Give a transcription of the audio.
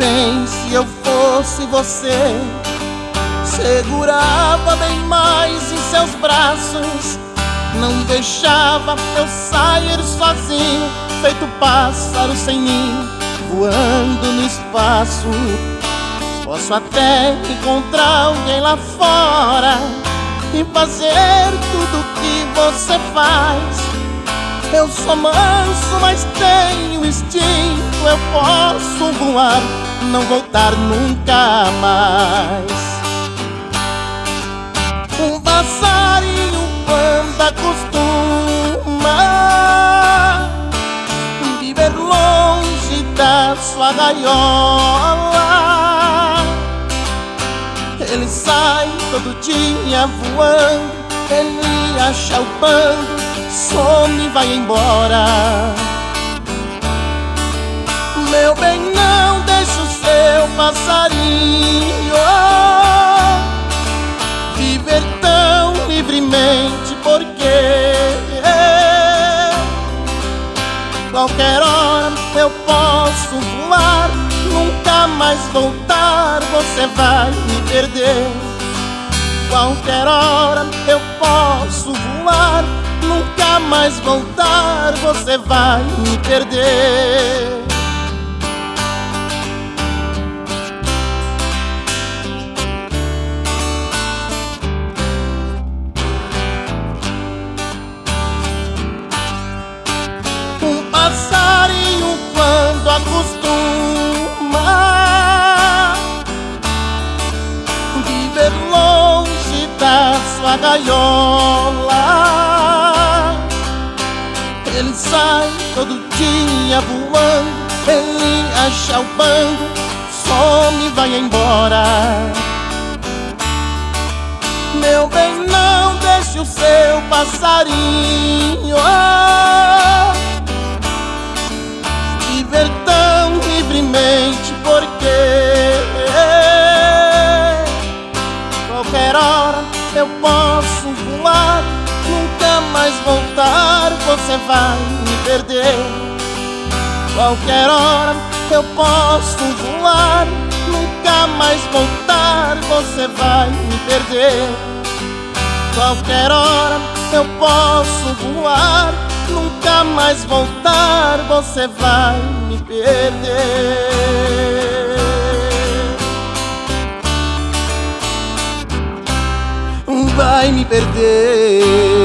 Bem, se eu fosse você, segurava bem mais em seus braços, não deixava eu sair sozinho, feito pássaro sem ninho, voando no espaço. Posso até encontrar alguém lá fora e fazer tudo que você faz. Eu sou manso, mas tenho instinto, eu posso voar, não voltar nunca mais. Um passarinho quando acostuma viver longe da sua gaiola, ele sai todo dia voando, ele acha o bando, some e vai embora. Meu bem, não deixe o seu passarinho viver tão livremente, porque qualquer hora eu posso voar, nunca mais voltar, você vai me perder. Qualquer hora eu posso voar, nunca mais voltar, você vai me perder. Um passarinho quando acostuma viver longe da sua gaiola, ele sai todo dia voando, ele acha o bando, some e vai embora. Meu bem, não deixe o seu passarinho viver tão livremente, porque qualquer hora eu posso voar, nunca mais voltar, você vai me perder. Qualquer hora eu posso voar, nunca mais voltar, você vai me perder. Qualquer hora eu posso voar, nunca mais voltar, você vai me perder. Vai me perder.